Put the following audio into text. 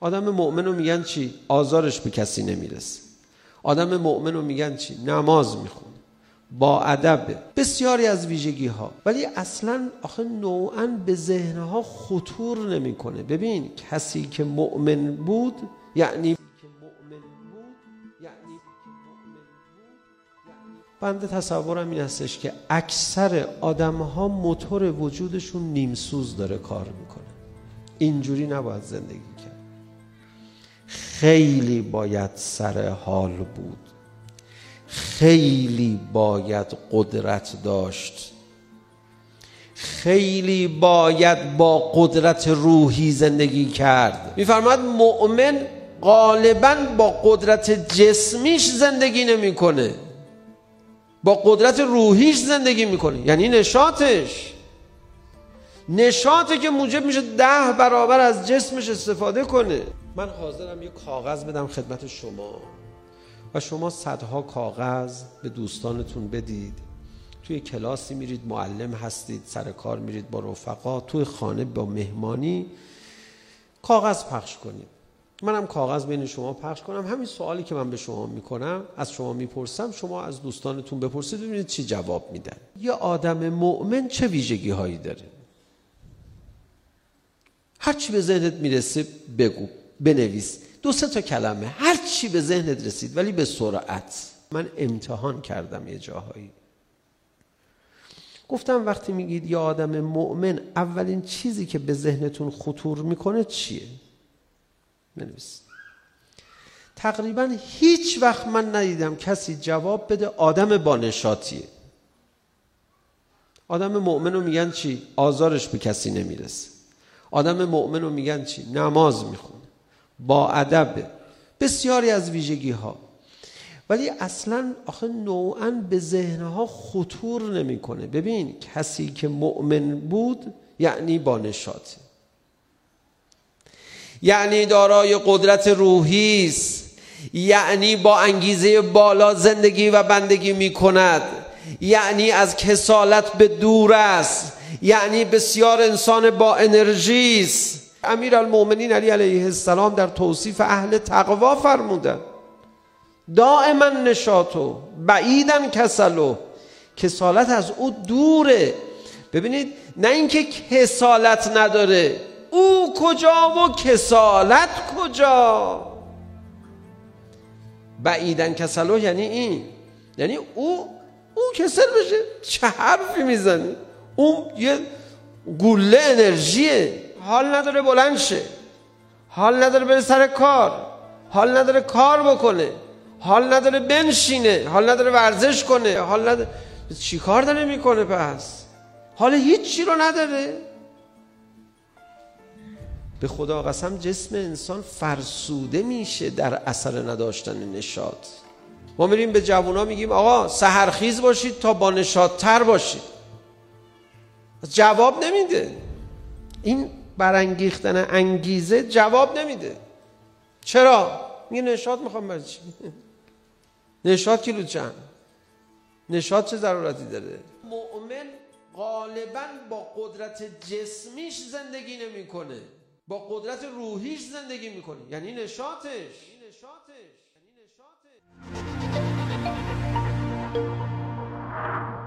آدم مؤمن رو میگن چی؟ آزارش به کسی نمیرسه. آدم مؤمن رو میگن چی؟ نماز میخونه، با ادب، بسیاری از ویژگی ها. ولی اصلا آخه نوعاً به ذهنها خطور نمیکنه. ببین کسی که مؤمن بود یعنی بنده تصورم این هستش که اکثر آدم‌ها موتور وجودشون نیمسوز داره کار میکنه. اینجوری نباید زندگی کرد. خیلی باید سر حال بود، خیلی باید قدرت داشت، خیلی باید با قدرت روحی زندگی کرد. می‌فرماید مؤمن غالباً با قدرت جسمیش زندگی نمی‌کنه، با قدرت روحیش زندگی میکنه. یعنی نشاطی که موجب میشه 10 برابر از جسمش استفاده کنه. من حاضرم یک کاغذ بدم خدمت شما و شما صدها کاغذ به دوستانتون بدید. توی کلاسی میرید، معلم هستید، سر کار میرید با رفقا، توی خانه با مهمانی کاغذ پخش کنید. منم کاغذ بین شما پخش کنم. همین سوالی که من به شما میکنم، از شما میپرسم، شما از دوستانتون بپرسید ببینید چی جواب میدن. یه آدم مؤمن چه ویژگی هایی داره؟ هر چی به ذهنت میرسه بگو، بنویس، 2-3 تا کلمه، هر چی به ذهنت رسید، ولی به سرعت. من امتحان کردم یه جاهایی، گفتم وقتی میگید یه آدم مؤمن، اولین چیزی که به ذهنتون خطور میکنه چیه؟ بنویس. تقریبا هیچ وقت من ندیدم کسی جواب بده آدم با نشاطیه. آدم مؤمن رو میگن چی؟ آزارش به کسی نمیرسه. آدم مؤمن رو میگن چی؟ نماز میخونه، با ادب، بسیاری از ویژگی ها. ولی اصلا آخه نوعاً به ذهنها خطور نمیکنه. ببین کسی که مؤمن بود یعنی با نشاطه، یعنی دارای قدرت روحی است، یعنی با انگیزه بالا زندگی و بندگی می کند، یعنی از کسالت به دور است، یعنی بسیار انسان با انرژی است. امیرالمومنین علی علیه السلام در توصیف اهل تقوا فرمودند دائما نشاطو بعیدن کسلو، کسالت از او دوره. ببینید نه اینکه کسالت نداره، او کجا و کسالت کجا. بعیدن کسلو یعنی این، یعنی او کسل بشه. چه حرفی میزنی؟ اون یه گوله انرژیه، حال نداره بلند شه، حال نداره بره سر کار، حال نداره کار بکنه، حال نداره بنشینه، حال نداره ورزش کنه، حال نداره. چی کار داره میکنه پس؟ حال هیچی رو نداره. به خدا قسم جسم انسان فرسوده میشه در اثر نداشتن نشاط. ما میریم به جوونا میگیم آقا سحرخیز باشید تا با نشاط تر باشید، جواب نمیده. این برانگیختن انگیزه جواب نمیده. چرا؟ میگه نشاط میخوام. برای چی؟ نشاط کیلو چند؟ نشاط چه ضرورتی داره؟ مؤمن غالباً با قدرت جسمیش زندگی نمیکنه، با قدرت روحیش زندگی میکنه. یعنی نشاطش.